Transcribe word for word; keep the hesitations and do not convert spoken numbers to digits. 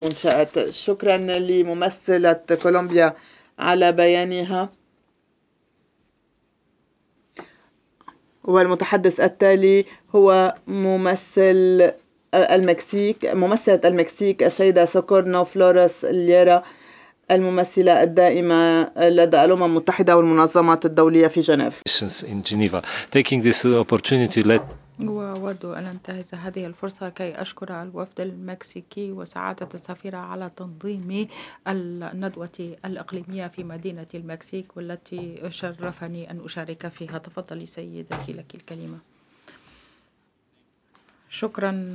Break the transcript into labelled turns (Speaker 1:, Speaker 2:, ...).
Speaker 1: منشأت. شكرا لممثلة كولومبيا على بيانها. والمتحدث التالي هو ممثل المكسيك ممثلة المكسيك السيدة سوكورنو فلوريس ليرا، الممثلة الدائمة لدى الأمم المتحدة والمنظمات الدولية في جنيف.
Speaker 2: وأود أن أنتهز هذه الفرصة كي أشكر الوفد المكسيكي وسعادة السفيرة على تنظيم الندوة الإقليمية في مدينة المكسيك، والتي شرفني أن أشارك فيها. تفضلي سيدتي، لك الكلمة. شكرا.